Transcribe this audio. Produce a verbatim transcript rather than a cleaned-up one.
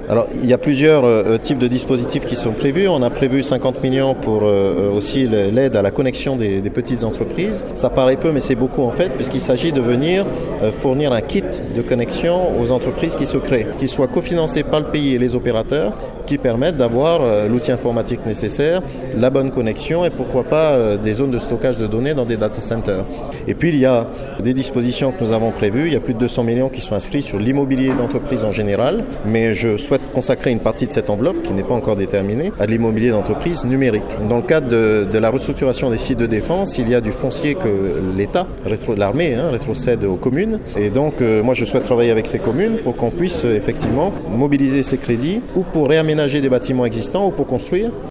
Alors, il y a plusieurs euh, types de dispositifs qui sont prévus. On a prévu cinquante millions pour euh, aussi l'aide à la connexion des, des petites entreprises. Ça paraît peu, mais c'est beaucoup en fait, puisqu'il s'agit de venir euh, fournir un kit de connexion aux entreprises qui se créent, qui soient cofinancés par le pays et les opérateurs, qui permettent d'avoir euh, l'outil informatique nécessaire, la bonne connexion et pourquoi pas euh, des zones de stockage de données dans des data centers. Et puis, il y a des dispositions que nous avons prévues. Il y a plus de deux cents millions qui sont inscrits sur l'immobilier d'entreprise en général, mais je souhaite consacrer une partie de cette enveloppe, qui n'est pas encore déterminée, à l'immobilier d'entreprise numérique. Dans le cadre de, de la restructuration des sites de défense, il y a du foncier que l'État, l'armée, hein, rétrocède aux communes. Et donc, euh, moi, je souhaite travailler avec ces communes pour qu'on puisse euh, effectivement mobiliser ces crédits ou pour réaménager des bâtiments existants ou pour construire.